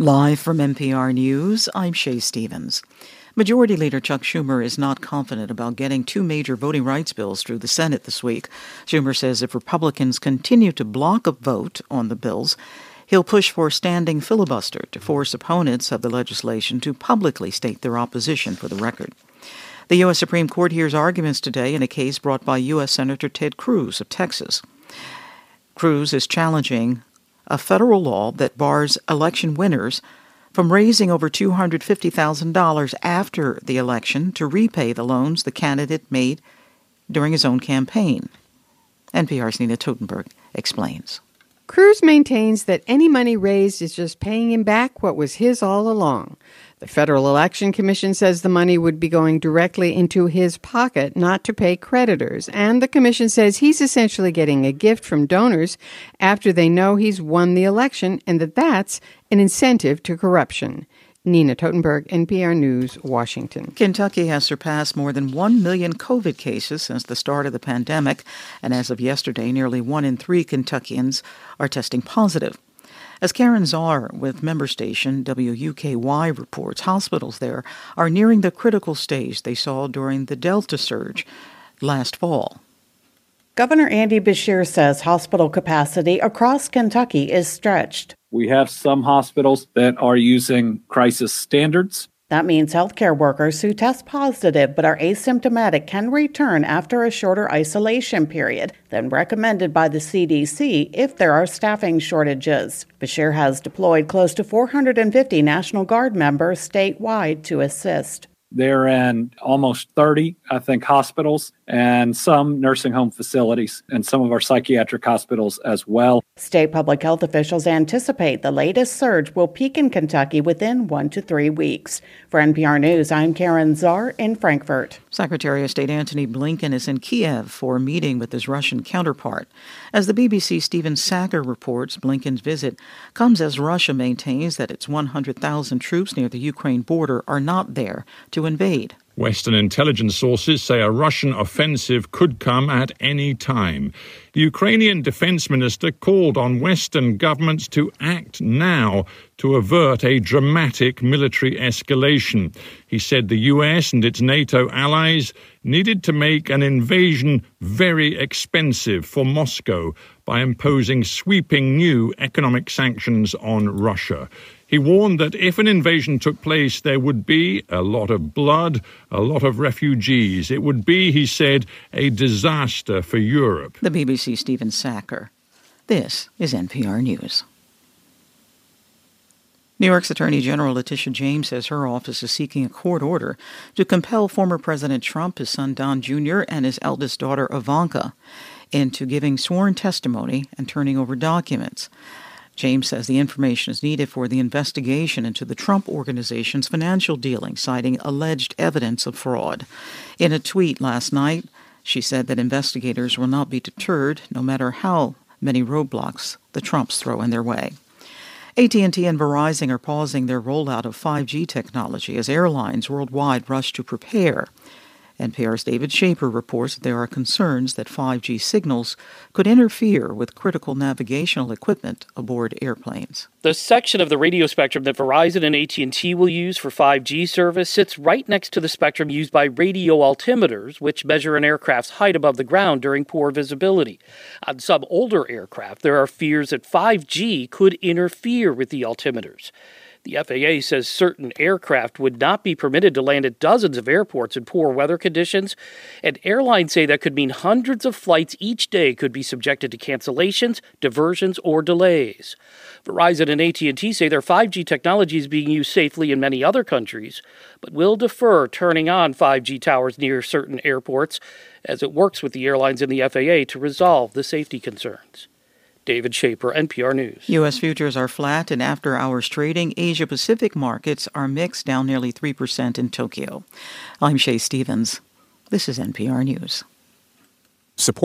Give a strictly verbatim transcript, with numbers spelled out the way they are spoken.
Live from N P R News, I'm Shay Stevens. Majority Leader Chuck Schumer is not confident about getting two major voting rights bills through the Senate this week. Schumer says if Republicans continue to block a vote on the bills, he'll push for a standing filibuster to force opponents of the legislation to publicly state their opposition for the record. The U S Supreme Court hears arguments today in a case brought by U S Senator Ted Cruz of Texas. Cruz is challenging a federal law that bars election winners from raising over two hundred fifty thousand dollars after the election to repay the loans the candidate made during his own campaign. N P R's Nina Totenberg explains. Cruz maintains that any money raised is just paying him back what was his all along. The Federal Election Commission says the money would be going directly into his pocket, not to pay creditors. And the commission says he's essentially getting a gift from donors after they know he's won the election, and that that's an incentive to corruption. Nina Totenberg, N P R News, Washington. Kentucky has surpassed more than one million COVID cases since the start of the pandemic, and as of yesterday, nearly one in three Kentuckians are testing positive. As Karen Czar with member station W U K Y reports, hospitals there are nearing the critical stage they saw during the Delta surge last fall. Governor Andy Beshear says hospital capacity across Kentucky is stretched. We have some hospitals that are using crisis standards. That means healthcare workers who test positive but are asymptomatic can return after a shorter isolation period than recommended by the C D C if there are staffing shortages. Beshear has deployed close to four hundred fifty National Guard members statewide to assist. They're in almost thirty, I think, hospitals and some nursing home facilities and some of our psychiatric hospitals as well. State public health officials anticipate the latest surge will peak in Kentucky within one to three weeks. For N P R News, I'm Karen Czar in Frankfurt. Secretary of State Antony Blinken is in Kiev for a meeting with his Russian counterpart. As the B B C's Stephen Sacker reports, Blinken's visit comes as Russia maintains that its one hundred thousand troops near the Ukraine border are not there to invade. Western intelligence sources say a Russian offensive could come at any time. The Ukrainian defense minister called on Western governments to act now to avert a dramatic military escalation. He said the U S and its NATO allies needed to make an invasion very expensive for Moscow by imposing sweeping new economic sanctions on Russia. He warned that if an invasion took place, there would be a lot of blood, a lot of refugees. It would be, he said, a disaster for Europe. The B B C's Stephen Sacker. This is N P R News. New York's Attorney General Letitia James says her office is seeking a court order to compel former President Trump, his son Don Junior, and his eldest daughter Ivanka into giving sworn testimony and turning over documents. James says the information is needed for the investigation into the Trump Organization's financial dealings, citing alleged evidence of fraud. In a tweet last night, she said that investigators will not be deterred, no matter how many roadblocks the Trumps throw in their way. A T and T and Verizon are pausing their rollout of five G technology as airlines worldwide rush to prepare. N P R's David Shaper reports that there are concerns that five G signals could interfere with critical navigational equipment aboard airplanes. The section of the radio spectrum that Verizon and A T and T will use for five G service sits right next to the spectrum used by radio altimeters, which measure an aircraft's height above the ground during poor visibility. On some older aircraft, there are fears that five G could interfere with the altimeters. The F A A says certain aircraft would not be permitted to land at dozens of airports in poor weather conditions, and airlines say that could mean hundreds of flights each day could be subjected to cancellations, diversions, or delays. Verizon and A T and T say their five G technology is being used safely in many other countries, but will defer turning on five G towers near certain airports as it works with the airlines and the F A A to resolve the safety concerns. David Shaper, N P R News. U S futures are flat in after-hours trading. Asia-Pacific markets are mixed, down nearly three percent in Tokyo. I'm Shay Stevens. This is N P R News. Support